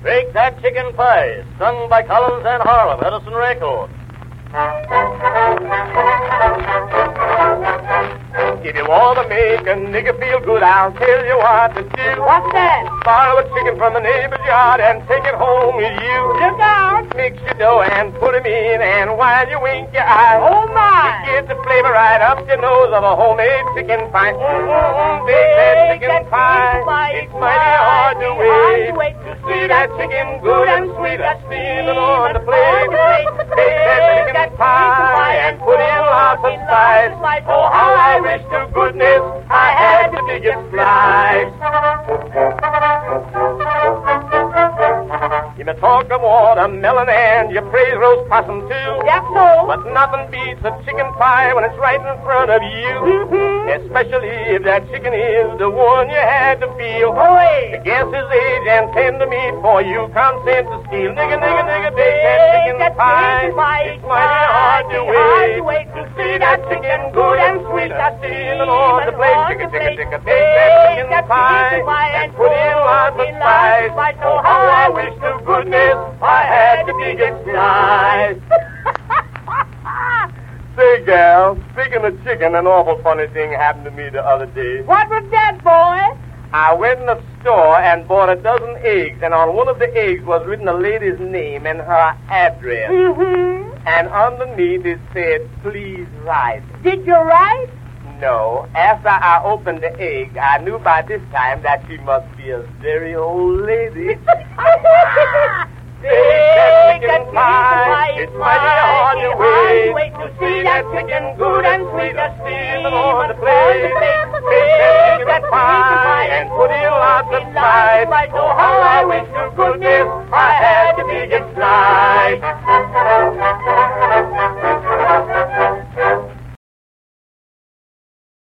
Bake That Chicken Pie, sung by Collins and Harlem, Edison Record. If you want to make a nigger feel good, I'll tell you what to do. What's that? Borrow a chicken from the neighbor's yard and take it home with you. Look out. Mix your dough and put 'em in, and while you wink your eyes, Oh, my. you get the flavor right up your nose of a homemade chicken pie. Bake that chicken pie. It's mighty hard to wait to see that chicken good and sweet, steaming on the plate. Bake that chicken pie and put in lots of spice. Oh, how I wish to goodness I had the biggest slice. You may talk of watermelon and you praise roast possum too. Yes, so. But nothing beats a chicken pie when it's right in front of you. Especially if that chicken is the one you had to feel. Boy. To guess his age and tender meat for you consent to steal. Nigga, nigga, nigga, bake that chicken pie. It's mighty hard to wait to see that chicken good and sweet. That's steaming on the plate. Chicka, chicka, chicka, bake that chicken pie and put in lots of spice. Oh, how I wish to goodness I had the biggest slice. Say, gal, speaking of chicken, an awful funny thing happened to me the other day. What was that, boy? I went in the store and bought a dozen eggs, and on one of the eggs was written a lady's name and her address. And underneath it said, please write. Did you write? No. After I opened the egg, I knew by this time that she must be a very old lady. Bake that chicken pie. It's mighty hard to wait to see that chicken good and sweet, steaming on the plate. Bake that chicken pie and put in lots of spice. Oh, how I wish to goodness I had the biggest slice.